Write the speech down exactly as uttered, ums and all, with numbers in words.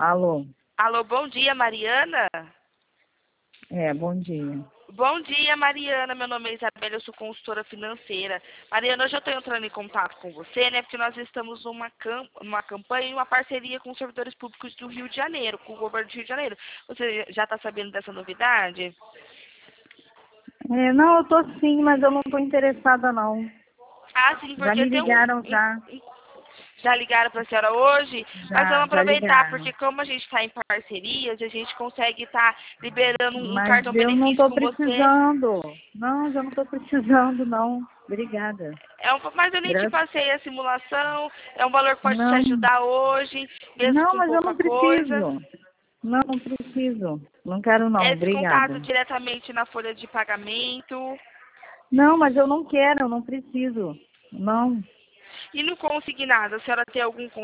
Alô? Alô, bom dia, Mariana? É, bom dia. Bom dia, Mariana. Meu nome é Isabela, eu sou consultora financeira. Mariana, hoje eu estou entrando em contato com você, né? Porque nós estamos numa, cam numa campanha e uma parceria com os servidores públicos do Rio de Janeiro, com o governo do Rio de Janeiro. Você já está sabendo dessa novidade? É, não, eu tô sim, mas eu não tô interessada não. Ah, sim, Já porque me tem um, ligaram um- já. um- já ligaram para a senhora hoje, mas vamos Já, já aproveitar, porque ligaram. como a gente está em parcerias, a gente consegue estar liberando um um Mas cartão eu não benefício tô com você. precisando. Não, já não tô precisando não. Obrigada. É um, mas eu nem te Gra passei a simulação, é um valor que pode te não, ajudar hoje, mesmo não, com mas eu pouca não coisa. preciso. Não, não preciso. Não quero não, É descontado obrigada. diretamente na folha de pagamento. Não, mas eu não quero, eu não preciso. Não. E no consignado, a senhora tem algum